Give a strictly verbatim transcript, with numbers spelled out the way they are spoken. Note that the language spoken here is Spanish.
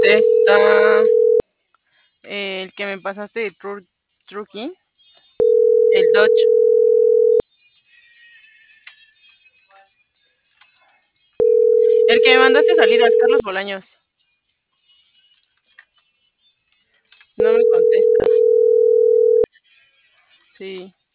contesta el que me pasaste de Tur Truking. El Dodge. El que me mandaste salidas, Carlos Bolaños. No me contesta. Sí.